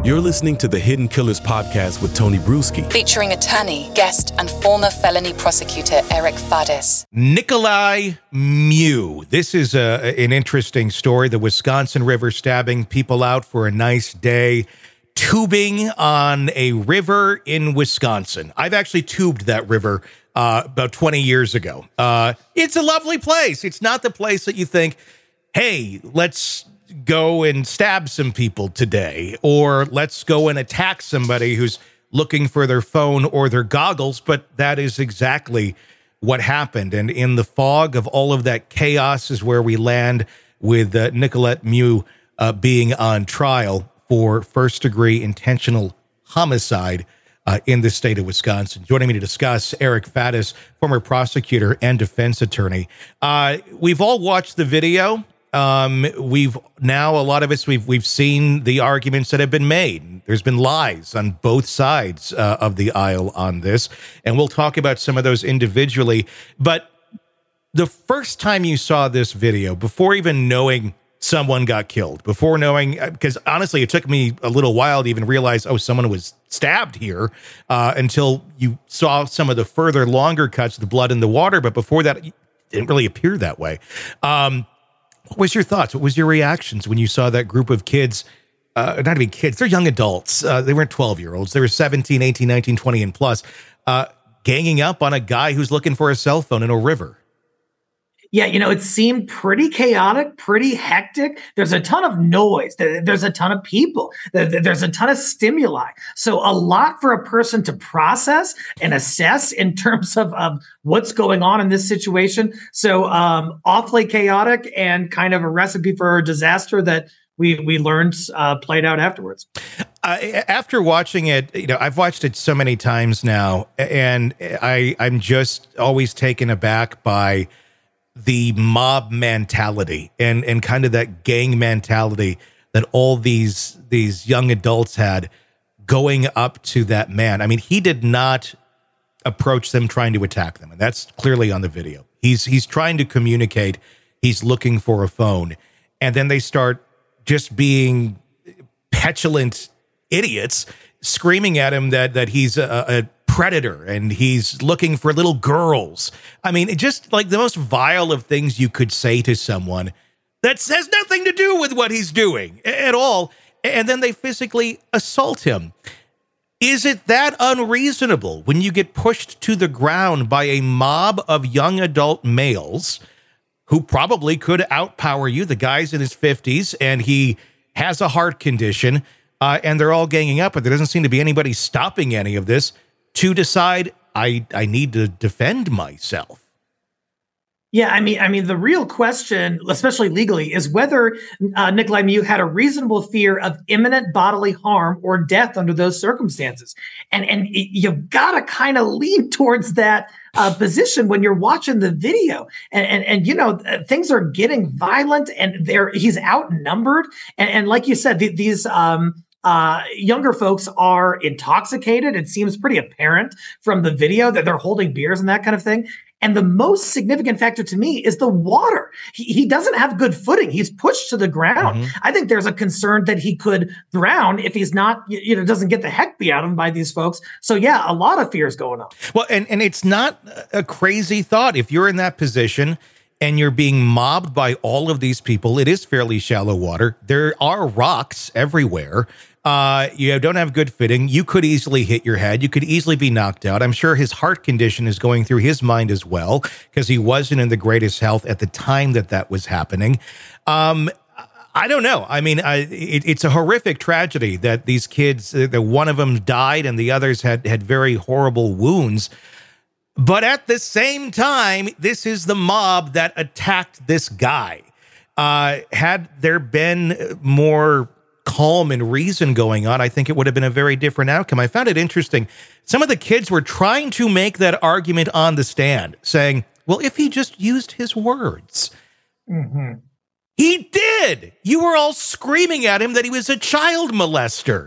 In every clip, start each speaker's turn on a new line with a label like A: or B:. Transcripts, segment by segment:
A: You're listening to the Hidden Killers podcast with Tony Bruschi.
B: Featuring attorney, guest, and former felony prosecutor Eric Fadis.
C: Nikolai Mew. This is an interesting story. The Wisconsin River stabbing, people out for a nice day, tubing on a river in Wisconsin. I've actually tubed that river about 20 years ago. It's a lovely place. It's not the place that you think, hey, let's go and stab some people today, or let's go and attack somebody who's looking for their phone or their goggles. But that is exactly what happened. And in the fog of all of that chaos is where we land with Nicolette Mew being on trial for first-degree intentional homicide in the state of Wisconsin. Joining me to discuss, Eric Fadis, former prosecutor and defense attorney. We've all watched the video. We've seen the arguments that have been made. There's been lies on both sides of the aisle on this, and we'll talk about some of those individually. But the first time you saw this video, before even knowing someone got killed, before knowing, because honestly, it took me a little while to even realize, oh, someone was stabbed here, until you saw some of the further longer cuts, the blood in the water. But before that, it didn't really appear that way. What was your thoughts? What was your reactions when you saw that group of kids, not even kids, they're young adults. They weren't 12-year-olds. They were 17, 18, 19, 20, and plus, ganging up on a guy who's looking for a cell phone in a river.
D: Yeah, it seemed pretty chaotic, pretty hectic. There's a ton of noise. There's a ton of people. There's a ton of stimuli. So a lot for a person to process and assess in terms of what's going on in this situation. So awfully chaotic and kind of a recipe for a disaster that we learned played out afterwards.
C: After watching it, I've watched it so many times now, and I'm just always taken aback by the mob mentality and kind of that gang mentality that all these young adults had going up to that man. I mean, he did not approach them trying to attack them, and that's clearly on the video. He's trying to communicate. He's looking for a phone, and then they start just being petulant idiots, screaming at him that he's a predator and he's looking for little girls. I mean, it just like the most vile of things you could say to someone that has nothing to do with what he's doing at all. And then they physically assault him. Is it that unreasonable when you get pushed to the ground by a mob of young adult males who probably could outpower you? The guy's in his 50s and he has a heart condition, and they're all ganging up, but there doesn't seem to be anybody stopping any of this to decide I need to defend myself.
D: Yeah, I mean, the real question, especially legally, is whether Nikolai Mew had a reasonable fear of imminent bodily harm or death under those circumstances. And you've got to kind of lean towards that position when you're watching the video. And things are getting violent, and he's outnumbered. And like you said, these younger folks are intoxicated. It seems pretty apparent from the video that they're holding beers and that kind of thing. And the most significant factor to me is the water. He doesn't have good footing. He's pushed to the ground. Mm-hmm. I think there's a concern that he could drown if he's not, doesn't get the heck beat out of him by these folks. So yeah, a lot of fears going on.
C: Well, and it's not a crazy thought. If you're in that position and you're being mobbed by all of these people, it is fairly shallow water. There are rocks everywhere. You don't have good fitting. You could easily hit your head. You could easily be knocked out. I'm sure his heart condition is going through his mind as well, because he wasn't in the greatest health at the time that was happening. I don't know. I mean, it's a horrific tragedy that these kids, that one of them died and the others had very horrible wounds. But at the same time, this is the mob that attacked this guy. Had there been more calm and reason going on, I think it would have been a very different outcome. I found it interesting. Some of the kids were trying to make that argument on the stand, saying, well, if he just used his words. Mm-hmm. He did. You were all screaming at him that he was a child molester.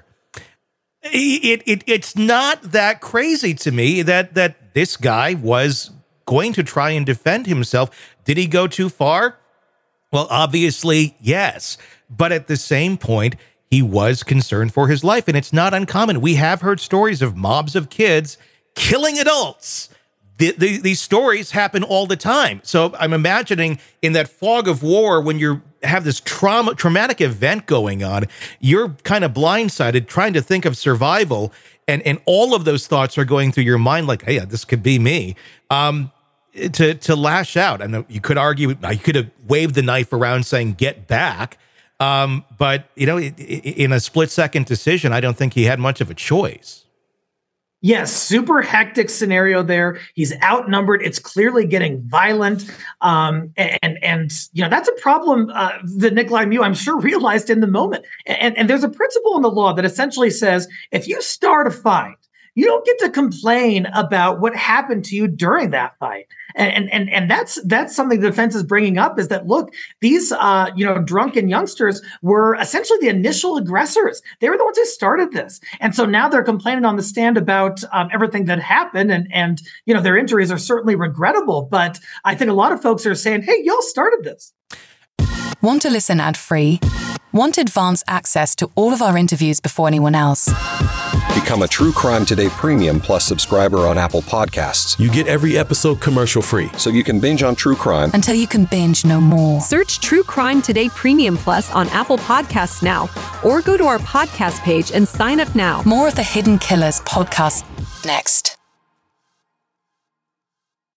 C: It's not that crazy to me that this guy was going to try and defend himself. Did he go too far? Well, obviously, yes. But at the same point, he was concerned for his life. And it's not uncommon. We have heard stories of mobs of kids killing adults. These stories happen all the time. So I'm imagining in that fog of war, when you have this traumatic event going on, you're kind of blindsided trying to think of survival. And all of those thoughts are going through your mind like, hey, this could be me. To lash out. I know you could argue, I could have waved the knife around saying, get back. But, in a split-second decision, I don't think he had much of a choice.
D: Yes, super hectic scenario there. He's outnumbered. It's clearly getting violent. And that's a problem that Nikolai Mew, I'm sure, realized in the moment. And there's a principle in the law that essentially says, if you start a fight, you don't get to complain about what happened to you during that fight. And that's something the defense is bringing up, is that, look, these drunken youngsters were essentially the initial aggressors. They were the ones who started this. And so now they're complaining on the stand about everything that happened. And their injuries are certainly regrettable. But I think a lot of folks are saying, hey, y'all started this.
B: Want to listen ad-free? Want advanced access to all of our interviews before anyone else?
E: Become a True Crime Today Premium Plus subscriber on Apple Podcasts.
A: You get every episode commercial-free.
E: So you can binge on true crime
B: until you can binge no more.
F: Search True Crime Today Premium Plus on Apple Podcasts now, or go to our podcast page and sign up now.
B: More of the Hidden Killers podcast next.